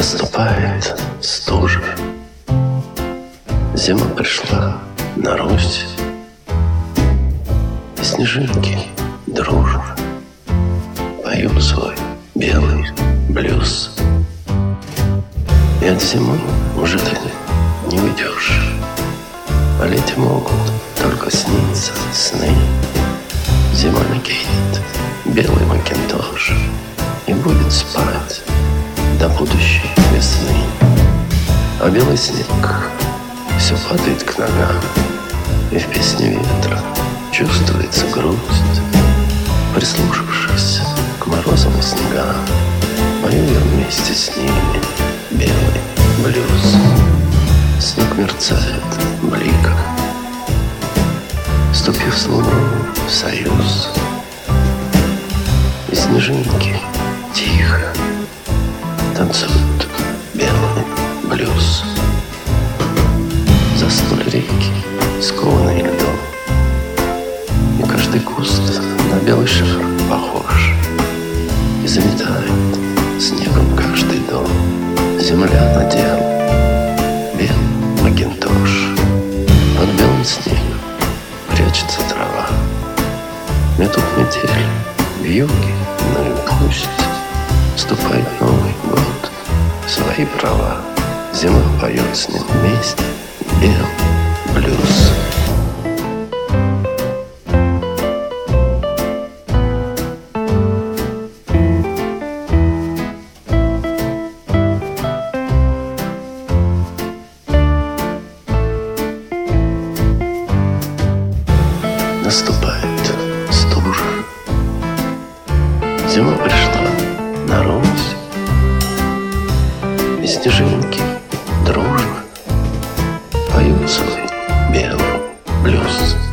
Наступает стужа. Зима пришла на Русь, и снежинки дружно поют свой белый блюз. И от зимы уже ты не уйдешь. По лете могут только сниться сны. Зима накинет белый макинтош и будет спать до будущей весны. А белый снег все падает к ногам, и в песне ветра чувствуется грусть. Прислушавшись к морозам и снегам, пою я вместе с ними белый блюз. Снег мерцает бликом, вступив с луной в союз. И снежинки тихо танцуют белый блюз. Заснули реки, скованные льдом, и каждый куст на белый шар похож. И заметает снегом каждый дом. Земля надела белый макинтош. Под белым снегом прячется трава. Метут метель в юге, ну и пусть. Вступает Новый год в свои права. Зима поет с ним вместе белый блюз. Наступает стужа. Зима пришла на Русь, и снежинки дружно поют свой белый блюз.